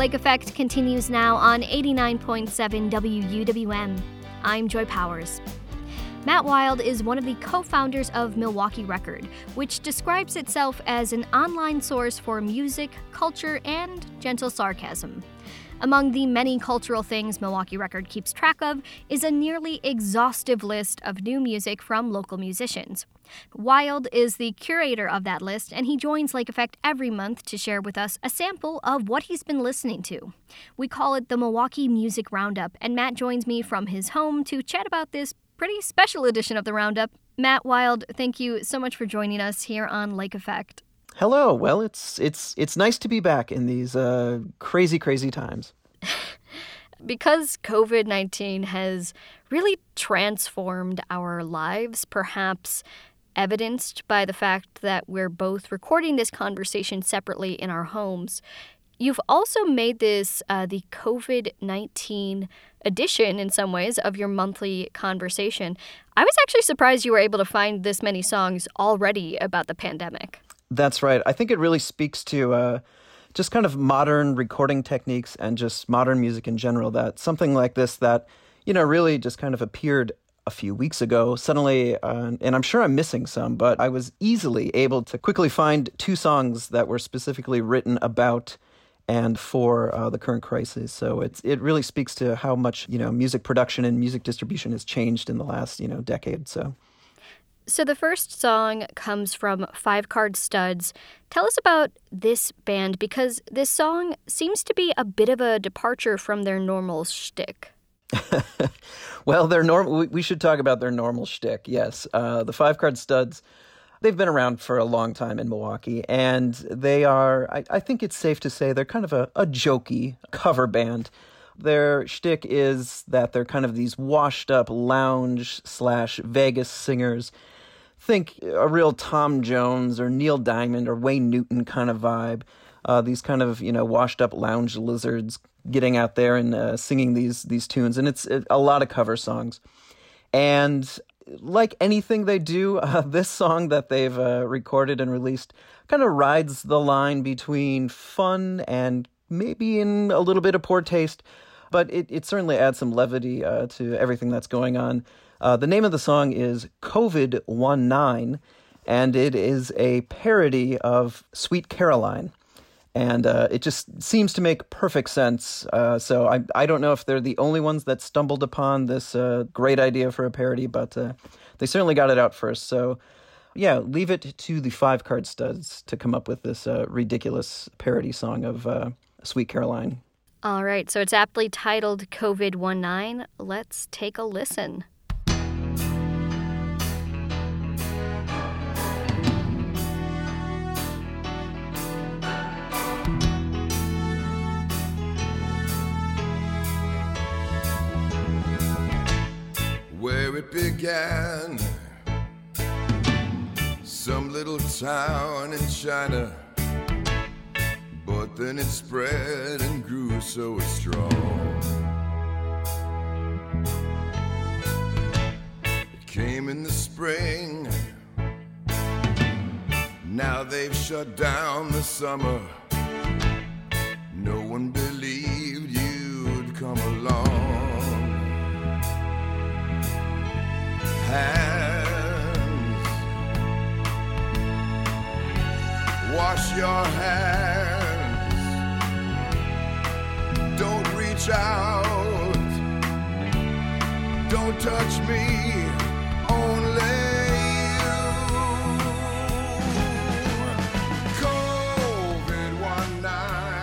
Lake Effect continues now on 89.7 WUWM. I'm Joy Powers. Matt Wild is one of the co-founders of Milwaukee Record, which describes itself as an online source for music, culture, and gentle sarcasm. Among the many cultural things Milwaukee Record keeps track of is a nearly exhaustive list of new music from local musicians. Wild is the curator of that list, and he joins Lake Effect every month to share with us a sample of what he's been listening to. We call it the Milwaukee Music Roundup, and Matt joins me from his home to chat about this pretty special edition of the Roundup. Matt Wild, thank you so much for joining us here on Lake Effect. Hello. Well, it's nice to be back in these crazy times. Because COVID-19 has really transformed our lives, perhaps evidenced by the fact that we're both recording this conversation separately in our homes, you've also made this the COVID-19 edition, in some ways, of your monthly conversation. I was actually surprised you were able to find this many songs already about the pandemic. That's right. I think it really speaks to just kind of modern recording techniques and just modern music in general, that something like this that, really just kind of appeared a few weeks ago, suddenly, and I'm sure I'm missing some, but I was easily able to quickly find two songs that were specifically written about and for the current crisis. So it really speaks to how much, music production and music distribution has changed in the last, decade. So the first song comes from Five Card Studs. Tell us about this band, because this song seems to be a bit of a departure from their normal shtick. Well, we should talk about their normal shtick, yes. The Five Card Studs, they've been around for a long time in Milwaukee, and they are, I think it's safe to say, they're kind of a jokey cover band. Their shtick is that they're kind of these washed-up lounge/Vegas singers. Think a real Tom Jones or Neil Diamond or Wayne Newton kind of vibe. These kind of, washed-up lounge lizards getting out there and singing these tunes. And it's a lot of cover songs. And like anything they do, this song that they've recorded and released kind of rides the line between fun and maybe in a little bit of poor taste, but it certainly adds some levity to everything that's going on. The name of the song is COVID-19, and it is a parody of Sweet Caroline. And it just seems to make perfect sense. So I don't know if they're the only ones that stumbled upon this great idea for a parody, but they certainly got it out first. So yeah, leave it to the Five Card Studs to come up with this ridiculous parody song of Sweet Caroline. All right, so it's aptly titled COVID-19. Let's take a listen. Where it began, some little town in China, but then it spread and grew so strong. It came in the spring, now they've shut down the summer. No one believed you'd come along. Hands, wash your hands, don't reach out, don't touch me, only you. COVID-19,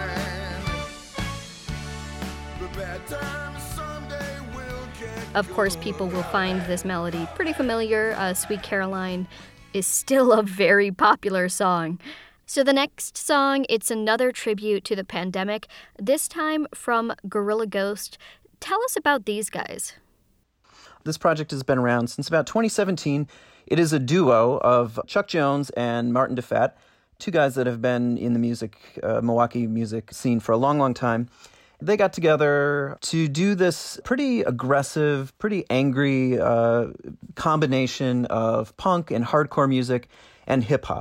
the bad times someday will get. Of course, people will find this melody pretty familiar. Sweet Caroline is still a very popular song. So the next song, it's another tribute to the pandemic, this time from Gorilla Ghost. Tell us about these guys. This project has been around since about 2017. It is a duo of Chuck Jones and Martin DeFat, two guys that have been in the Milwaukee music scene for a long time. They got together to do this pretty aggressive, pretty angry combination of punk and hardcore music and hip-hop.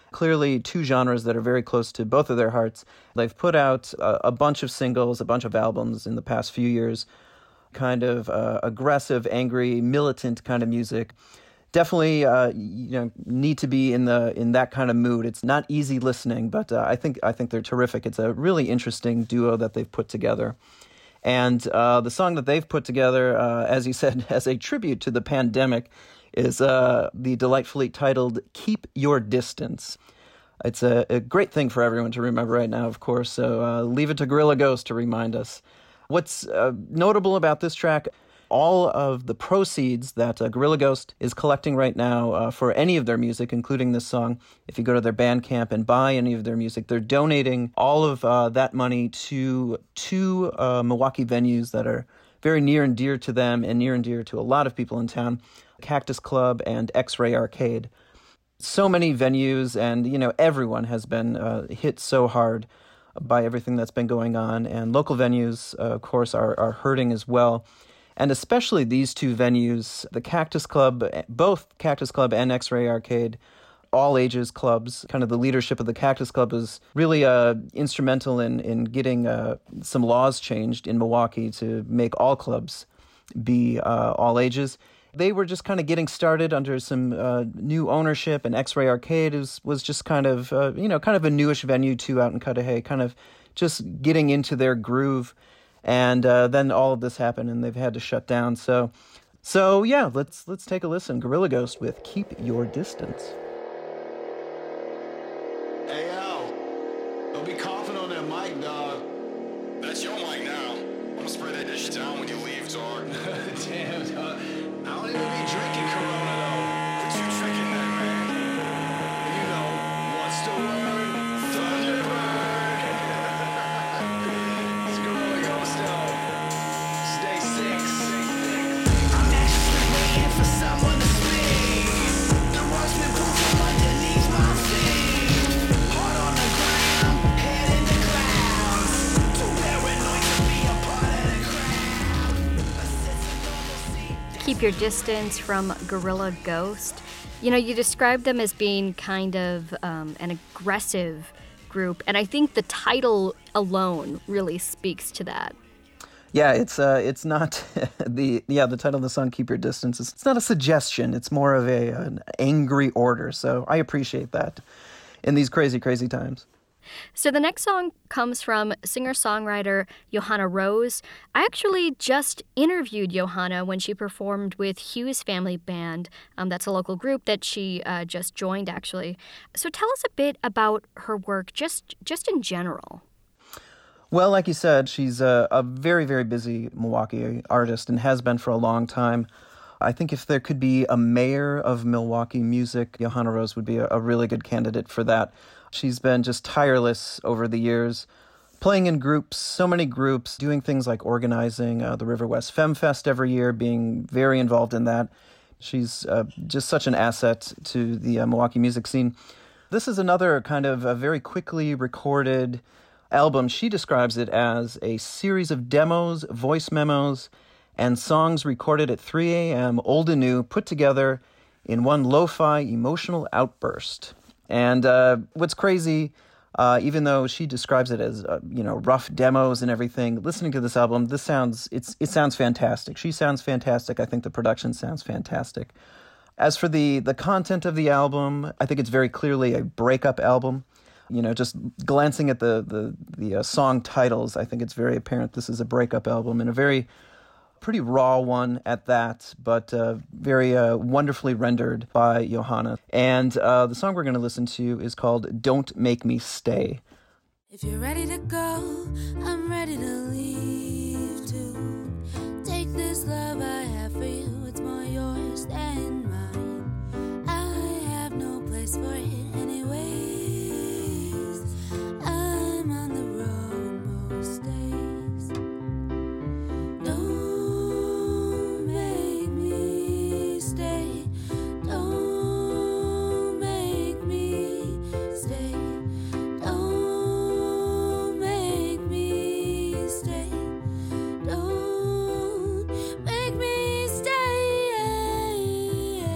Clearly, two genres that are very close to both of their hearts. They've put out a bunch of singles, a bunch of albums in the past few years, kind of aggressive, angry, militant kind of music. Definitely, need to be in that kind of mood. It's not easy listening, but I think they're terrific. It's a really interesting duo that they've put together. And the song that they've put together, as you said, as a tribute to the pandemic, is the delightfully titled Keep Your Distance. It's a great thing for everyone to remember right now, of course, so leave it to Gorilla Ghost to remind us. What's notable about this track, all of the proceeds that Gorilla Ghost is collecting right now for any of their music, including this song, if you go to their Bandcamp and buy any of their music, they're donating all of that money to two Milwaukee venues that are very near and dear to them and near and dear to a lot of people in town, Cactus Club and X-Ray Arcade. So many venues, and everyone has been hit so hard by everything that's been going on, and local venues, of course, are hurting as well. And especially these two venues, the Cactus Club, both Cactus Club and X-Ray Arcade, all ages clubs. Kind of the leadership of the Cactus Club was really instrumental in getting some laws changed in Milwaukee to make all clubs be all ages. They were just kind of getting started under some new ownership, and X-Ray Arcade was just kind of a newish venue too out in Cudahy, kind of just getting into their groove. And then all of this happened, and they've had to shut down. So yeah, let's take a listen. Gorilla Ghost with Keep Your Distance. Hey, Al, don't be coughing on that mic, dog. That's your mic now. I'm gonna spray that dish down when you leave, dog. Damn, dog. I don't even be drinking Corona, though. But you tricking that, man. You know, what's the word? Thunderbird. It's Gorilla Ghost, though. Stay sick. I'm anxiously waiting for someone to speak. The rug's been pulled from underneath my feet. Heart on the ground, head in the clouds. Too paranoid to be a part of the crowd. A sense of normalcy. Keep Your Distance from Gorilla Ghost. You described them as being kind of an aggressive group, and I think the title alone really speaks to that. Yeah, it's not the title of the song "Keep Your Distance." It's not a suggestion. It's more of an angry order. So I appreciate that in these crazy, crazy times. So the next song comes from singer-songwriter Johanna Rose. I actually just interviewed Johanna when she performed with Hughes Family Band. That's a local group that she just joined, actually. So tell us a bit about her work, just in general. Well, like you said, she's a very, very busy Milwaukee artist and has been for a long time. I think if there could be a mayor of Milwaukee music, Johanna Rose would be a really good candidate for that. She's been just tireless over the years, playing in groups, so many groups, doing things like organizing the River West Femme Fest every year, being very involved in that. She's just such an asset to the Milwaukee music scene. This is another kind of a very quickly recorded album. She describes it as a series of demos, voice memos, and songs recorded at 3 a.m., old and new, put together in one lo-fi emotional outburst. And what's crazy, even though she describes it as rough demos and everything, listening to this album, it sounds fantastic. She sounds fantastic. I think the production sounds fantastic. As for the content of the album, I think it's very clearly a breakup album. Just glancing at the song titles, I think it's very apparent this is a breakup album, and a very pretty raw one at that, but very wonderfully rendered by Johanna. And the song we're going to listen to is called Don't Make Me Stay. If you're ready to go, I'm ready to leave too. Take this love I have for you, it's more yours than mine. I have no place for it anyways. I'm on the road most days. Don't make me stay. Don't make me stay. Don't make me stay. Don't make me stay.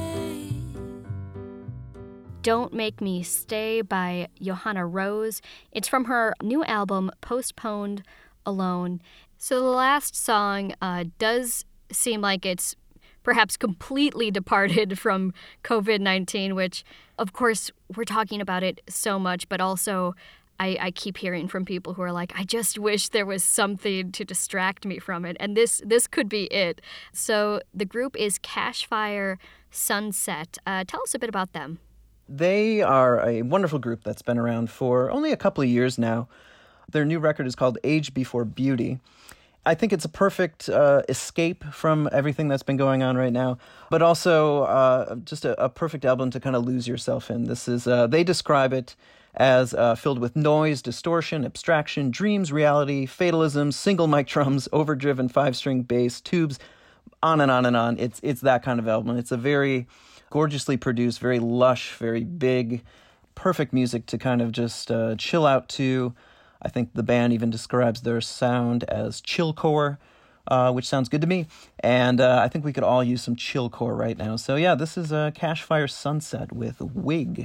Don't Make Me Stay by Johanna Rose. It's from her new album, Postponed Alone. So the last song does seem like it's perhaps completely departed from COVID-19, which, of course, we're talking about it so much, but also I keep hearing from people who are like, I just wish there was something to distract me from it. And this could be it. So the group is Cashfire Sunset. Tell us a bit about them. They are a wonderful group that's been around for only a couple of years now. Their new record is called Age Before Beauty. I think it's a perfect escape from everything that's been going on right now, but also just a perfect album to kind of lose yourself in. This is, they describe it as filled with noise, distortion, abstraction, dreams, reality, fatalism, single mic drums, overdriven 5-string bass, tubes, on and on and on. It's that kind of album. It's a very gorgeously produced, very lush, very big, perfect music to kind of just chill out to. I think the band even describes their sound as chillcore, which sounds good to me. And I think we could all use some chillcore right now. So yeah, this is Cashfire Sunset with Wig.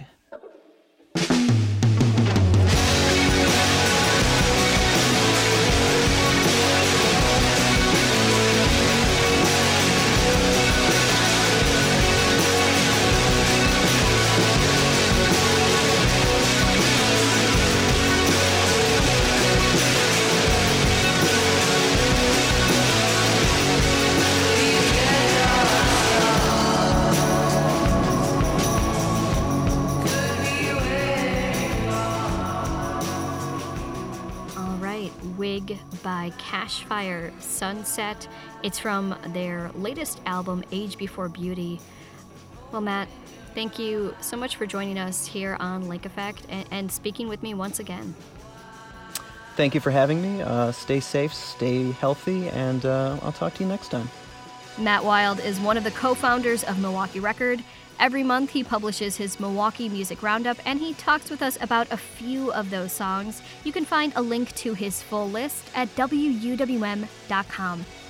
Wig by Cashfire Sunset. It's from their latest album, Age Before Beauty. Well, Matt, thank you so much for joining us here on Lake Effect and speaking with me once again. Thank you for having me. Stay safe, stay healthy, and I'll talk to you next time. Matt Wild is one of the co-founders of Milwaukee Record. Every month he publishes his Milwaukee Music Roundup, and he talks with us about a few of those songs. You can find a link to his full list at WUWM.com.